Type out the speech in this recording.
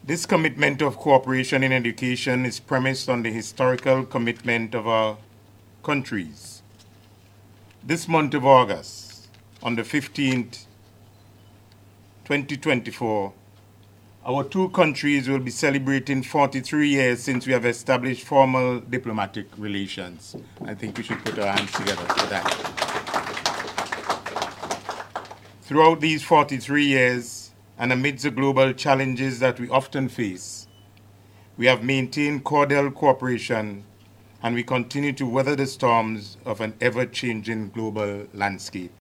This commitment of cooperation in education is premised on the historical commitment of our countries. This month of August, on the 15th, 2024, our two countries will be celebrating 43 years since we have established formal diplomatic relations. I think we should put our hands together for that. Throughout these 43 years, and amidst the global challenges that we often face, we have maintained cordial cooperation, and we continue to weather the storms of an ever-changing global landscape.